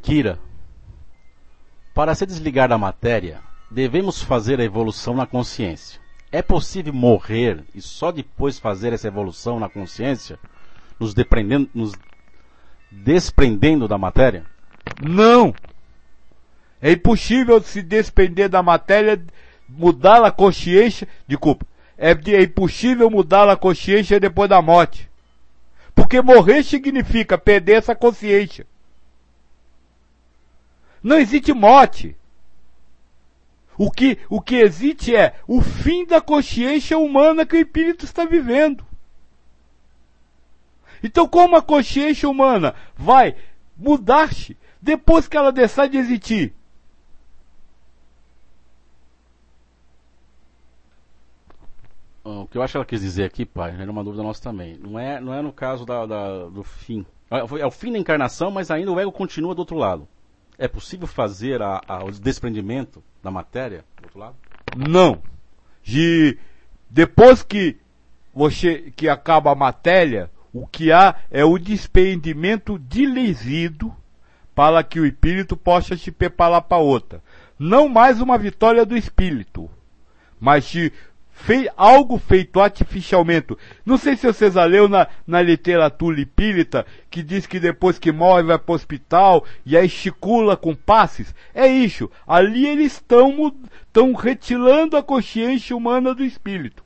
Kira, para se desligar da matéria, devemos fazer a evolução na consciência. É possível morrer e só depois fazer essa evolução na consciência, nos desprendendo da matéria? Não! É impossível se desprender da matéria, mudar a consciência, é impossível mudar a consciência depois da morte. Porque morrer significa perder essa consciência. Não existe morte. O que existe é o fim da consciência humana que o espírito está vivendo. Então, como a consciência humana vai mudar-se depois que ela deixar de existir? O que eu acho que ela quis dizer aqui, pai, era uma dúvida nossa também. Não é no caso do fim. É o fim da encarnação, mas ainda o ego continua do outro lado. É possível fazer o desprendimento da matéria do outro lado? Não. Depois que acaba a matéria, o que há é o desprendimento dilezido para que o espírito possa se preparar para outra. Não mais uma vitória do espírito, mas algo feito artificialmente. Não sei se você já leu na literatura espírita, que diz que depois que morre vai para o hospital e aí circula com passes. É isso. Ali eles estão retirando a consciência humana do espírito.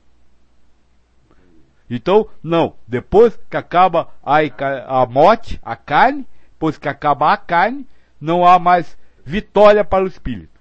Então, não. Depois que acaba a morte, a carne, depois que acaba a carne, não há mais vitória para o espírito.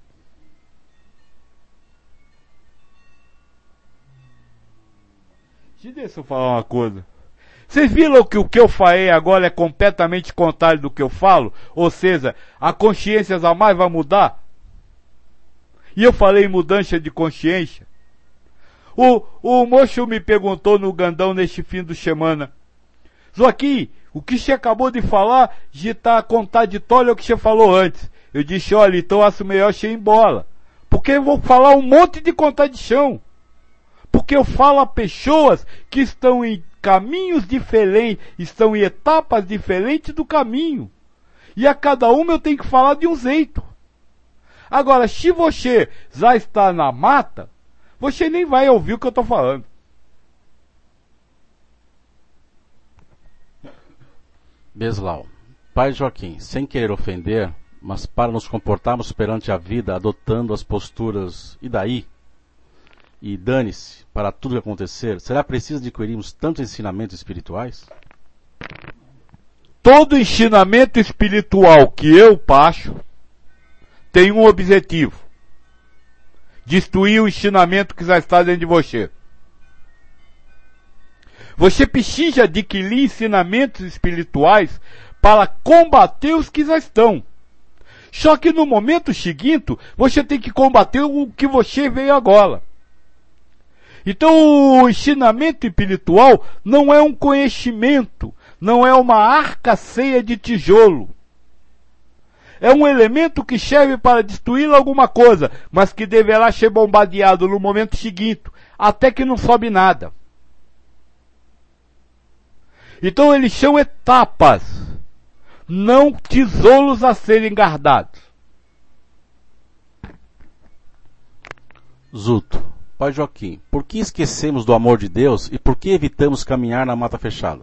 Deixa eu falar uma coisa. Vocês viram que o que eu falei agora é completamente contrário do que eu falo? Ou seja, a consciência jamais vai mudar? E eu falei em mudança de consciência. O moço me perguntou no Gandão neste fim de semana: Joaquim, o que você acabou de falar já está contraditório ao que você falou antes. Eu disse: olha, então acho melhor você ir embora. Porque eu vou falar um monte de contradição. Porque eu falo a pessoas que estão em caminhos diferentes, estão em etapas diferentes do caminho. E a cada uma eu tenho que falar de um jeito. Agora, se você já está na mata, você nem vai ouvir o que eu estou falando. Beslau, pai Joaquim, sem querer ofender, mas para nos comportarmos perante a vida adotando as posturas e daí? E dane-se para tudo que acontecer, será preciso adquirirmos tantos ensinamentos espirituais? Todo ensinamento espiritual que eu passo tem um objetivo: destruir o ensinamento que já está dentro de você. Você precisa adquirir ensinamentos espirituais para combater os que já estão. Só que no momento seguinte, você tem que combater o que você veio agora. Então o ensinamento espiritual não é um conhecimento, não é uma arca cheia de tijolo. É um elemento que serve para destruir alguma coisa, mas que deverá ser bombardeado no momento seguinte, até que não sobe nada. Então eles são etapas, não tesouros a serem guardados. Zuto, pai Joaquim, por que esquecemos do amor de Deus e por que evitamos caminhar na mata fechada?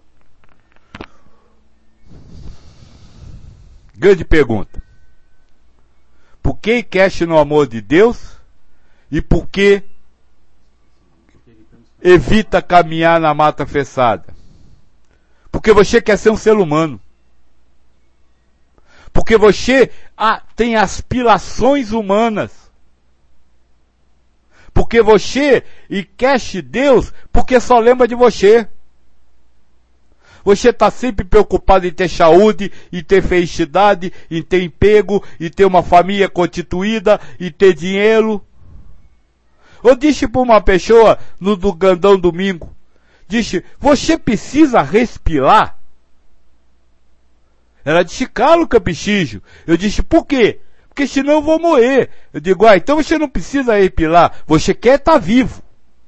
Grande pergunta. Por que esquece no amor de Deus e por que evita caminhar na mata fechada? Porque você quer ser um ser humano. Porque você tem aspirações humanas. Porque você esquece Deus porque só lembra de você. Você está sempre preocupado em ter saúde, em ter felicidade, em ter emprego, em ter uma família constituída, em ter dinheiro. Eu disse para uma pessoa no Gandão domingo, disse: você precisa respirar? Ela disse: claro que eu preciso. Eu disse: por quê? Porque senão eu vou morrer. Eu digo: então você não precisa respirar, você quer estar vivo.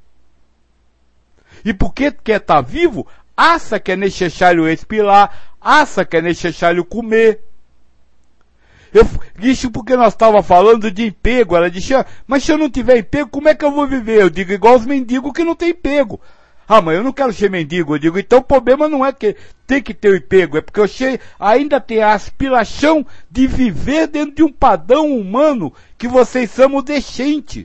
E porque quer estar vivo, acha que é necessário respirar, acha que é necessário comer. Isso porque nós estávamos falando de emprego. Ela disse, mas se eu não tiver emprego, como é que eu vou viver? Eu digo, igual os mendigos que não tem emprego. Ah, mas eu não quero ser mendigo. Eu digo, então o problema não é que tem que ter o emprego, é porque ainda tem a aspiração de viver dentro de um padrão humano que vocês chamam decente.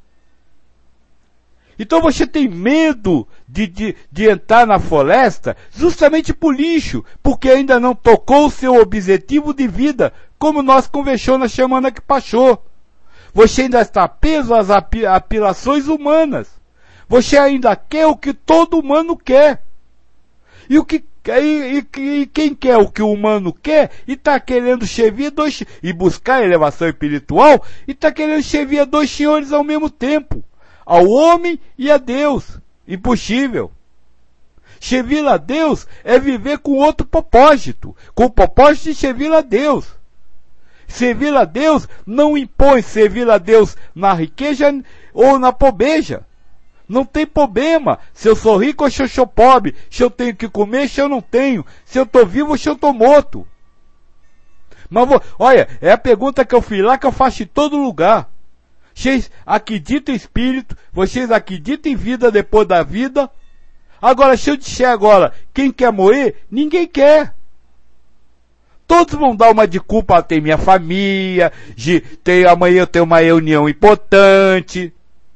Então você tem medo de entrar na floresta justamente por lixo, porque ainda não tocou o seu objetivo de vida, como nós conversamos na semana que passou. Você ainda está preso às aspirações humanas. Você ainda quer o que todo humano quer. E quem quer o que o humano quer e está querendo servir e buscar elevação espiritual e está querendo servir a dois senhores ao mesmo tempo. Ao homem e a Deus. Impossível. Servir a Deus é viver com outro propósito. Com o propósito de servir a Deus. Servir a Deus não impõe servir a Deus na riqueza ou na pobreza. Não tem problema se eu sou rico ou se eu sou pobre, se eu tenho que comer, se eu não tenho, se eu estou vivo ou se eu estou morto. Mas olha, é a pergunta que eu fiz lá que eu faço em todo lugar. Vocês acreditam em espírito, vocês acreditam em vida depois da vida. Agora, se eu disser agora, quem quer morrer, ninguém quer. Todos vão dar uma de culpa, tem minha família, amanhã eu tenho uma reunião importante.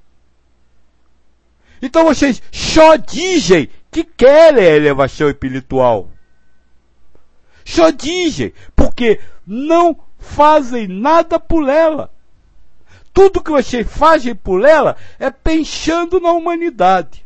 Então vocês só dizem que querem a elevação espiritual. Só dizem, porque não fazem nada por ela. Tudo que vocês fazem por ela é pensando na humanidade.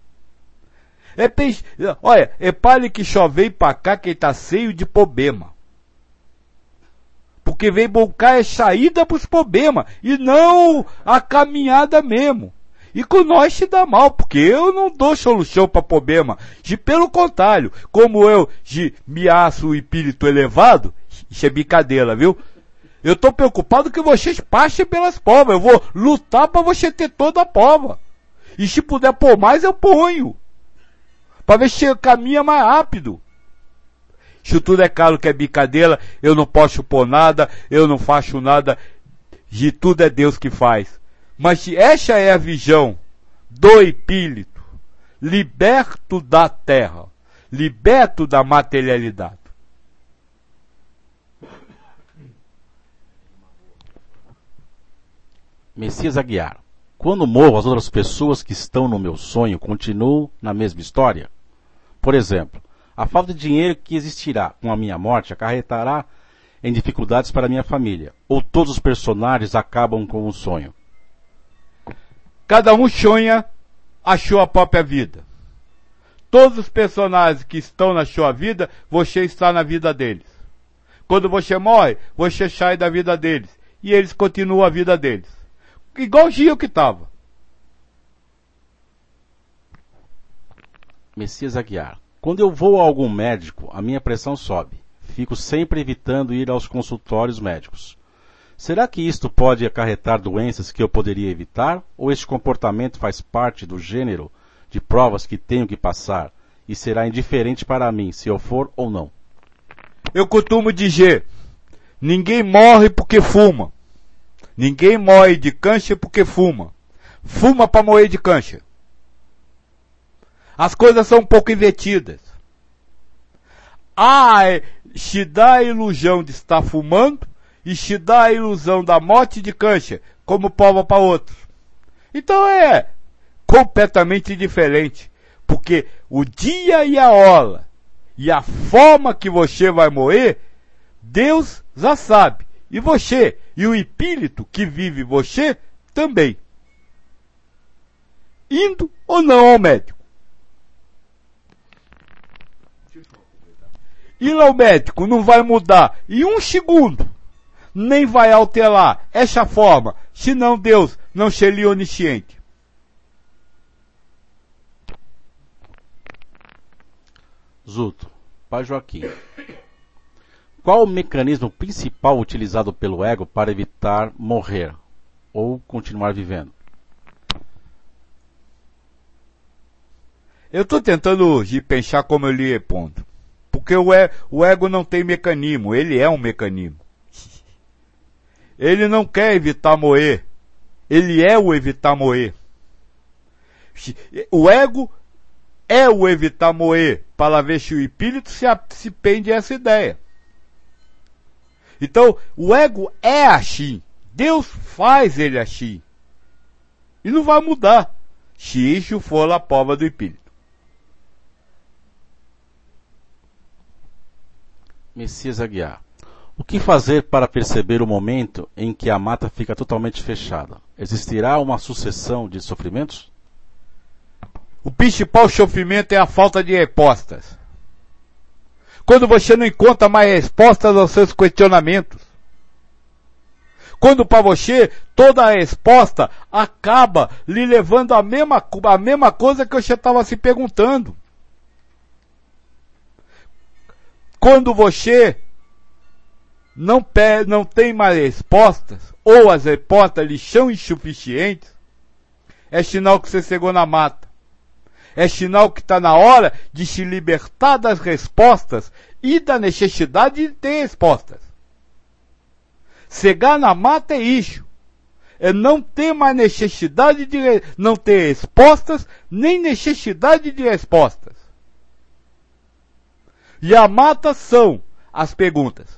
Olha, repare que só vem para cá quem está cheio de problema. Porque vem buscar é saída para os problemas e não a caminhada mesmo. E com nós se dá mal, porque eu não dou solução para problema. Pelo contrário, como eu me acho o espírito elevado, isso é brincadeira, viu? Eu estou preocupado que vocês passem pelas provas. Eu vou lutar para você ter toda a prova. E se puder pôr mais, eu ponho. Para ver se caminha mais rápido. Se tudo é caro que é brincadeira, eu não posso pôr nada, eu não faço nada. De tudo é Deus que faz. Mas se essa é a visão do espírito, liberto da terra, liberto da materialidade. Messias Aguiar. Quando morro, as outras pessoas que estão no meu sonho continuam na mesma história? Por exemplo, a falta de dinheiro que existirá com a minha morte acarretará em dificuldades para a minha família? Ou todos os personagens acabam com o sonho? Cada um sonha a sua própria vida. Todos os personagens que estão na sua vida, você está na vida deles. Quando você morre, você sai da vida deles. E eles continuam a vida deles. Igualzinho eu que estava. Messias Aguiar. Quando eu vou a algum médico, a minha pressão sobe. Fico sempre evitando ir aos consultórios médicos. Será que isto pode acarretar doenças que eu poderia evitar? Ou este comportamento faz parte do gênero de provas que tenho que passar e será indiferente para mim se eu for ou não? Eu costumo dizer, ninguém morre porque fuma. Ninguém morre de câncer porque fuma. Fuma para morrer de câncer. As coisas são um pouco invertidas. Se dá a ilusão de estar fumando e se dá a ilusão da morte de câncer como prova para outros. Então é completamente diferente. Porque o dia e a hora e a forma que você vai morrer, Deus já sabe. E você, e o espírito que vive você, também. Indo ou não ao médico. Ir ao médico não vai mudar em um segundo. Nem vai alterar essa forma, senão Deus não seria onisciente. Zuto, Pai Joaquim. Qual o mecanismo principal utilizado pelo ego para evitar morrer ou continuar vivendo? Eu estou tentando pensar como eu lhe respondo. Porque o ego não tem mecanismo, ele é um mecanismo. ele não quer evitar moer. Ele é o evitar moer. O ego é o evitar moer, para ver se o espírito se pende a essa ideia. Então, o ego é assim. Deus faz ele assim. E não vai mudar. Se isso for a prova do espírito. Messias Aguiar. O que fazer para perceber o momento em que a mata fica totalmente fechada? Existirá uma sucessão de sofrimentos? O principal sofrimento é a falta de respostas. Quando você não encontra mais respostas aos seus questionamentos. Quando para você toda a resposta acaba lhe levando a mesma coisa que você estava se perguntando. Quando você não tem mais respostas, ou as respostas lhe são insuficientes, é sinal que você chegou na mata. É sinal que está na hora de se libertar das respostas e da necessidade de ter respostas. Chegar na mata é isso. É não ter mais necessidade de não ter respostas, nem necessidade de respostas. E a mata são as perguntas.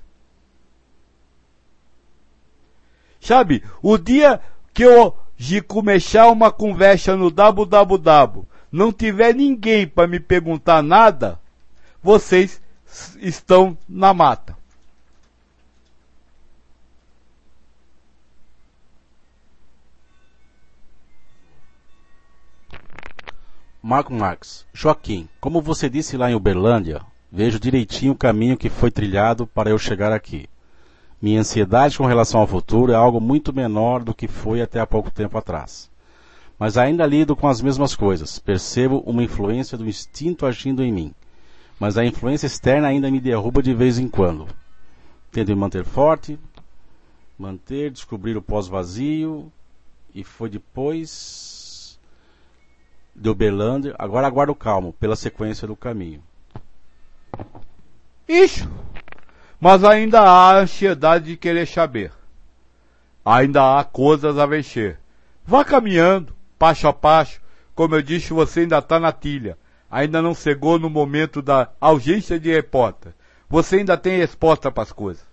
Sabe, o dia que eu começar uma conversa no www, não tiver ninguém para me perguntar nada, vocês estão na mata. Marco Marques. Joaquim, como você disse lá em Uberlândia, vejo direitinho o caminho que foi trilhado para eu chegar aqui. Minha ansiedade com relação ao futuro é algo muito menor do que foi até há pouco tempo atrás. Mas ainda lido com as mesmas coisas. Percebo uma influência do instinto agindo em mim. Mas a influência externa ainda me derruba de vez em quando. Tento me manter forte, descobrir o pós-vazio, e foi depois de Uberlândia. Agora aguardo calmo, pela sequência do caminho. Isso! Mas ainda há ansiedade de querer saber. Ainda há coisas a vencer. Vá caminhando, passo a passo. Como eu disse, você ainda está na trilha. Ainda não chegou no momento da ausência de resposta. Você ainda tem resposta para as coisas.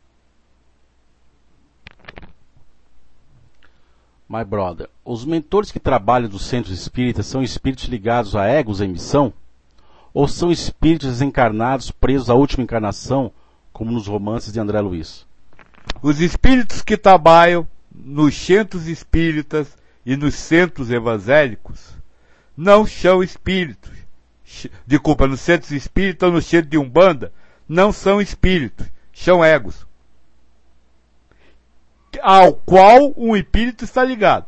My brother, os mentores que trabalham dos centros espíritas são espíritos ligados a egos em missão? Ou são espíritos desencarnados presos à última encarnação, como nos romances de André Luiz? Os espíritos que trabalham nos centros espíritas e nos centros evangélicos não são espíritos. Desculpa, nos centros espíritas ou no centro de Umbanda, não são espíritos, são egos. Ao qual um espírito está ligado.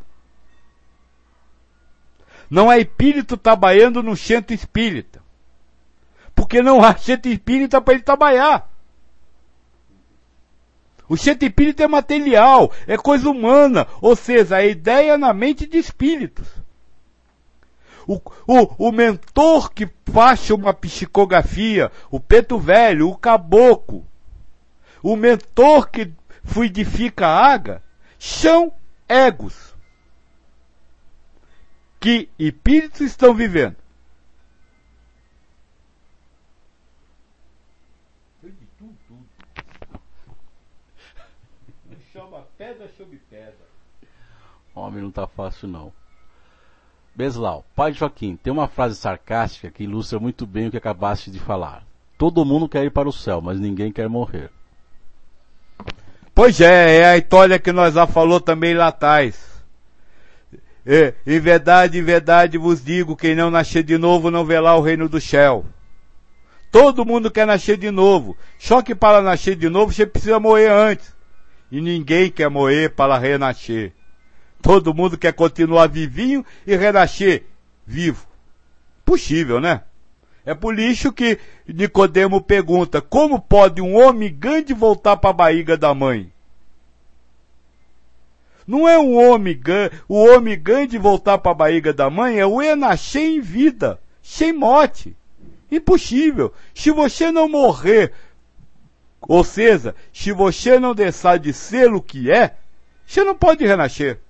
Não é espírito trabalhando no centro espírita. Porque não há centro espírita para ele trabalhar. O centro espírita é material, é coisa humana, ou seja, a ideia na mente de espíritos. O mentor que faz uma psicografia, o preto velho, o caboclo, o mentor que fluidifica a água, são egos que espíritos estão vivendo. Chama pedra sobre pedra. Homem, não tá fácil não. Beslau, pai Joaquim, tem uma frase sarcástica que ilustra muito bem o que acabaste de falar. Todo mundo quer ir para o céu, mas ninguém quer morrer. Pois é a história que nós já falou também lá atrás. Em verdade vos digo, quem não nascer de novo não verá o reino do céu. Todo mundo quer nascer de novo. Só que para nascer de novo você precisa morrer antes. E ninguém quer morrer para renascer. Todo mundo quer continuar vivinho e renascer vivo. Possível, né? É por isso que Nicodemo pergunta, como pode um homem grande voltar para a barriga da mãe? Não é o homem grande voltar para a barriga da mãe, é o renascer em vida, sem morte. Impossível. Se você não morrer Ou seja, se você não deixar de ser o que é, você não pode renascer.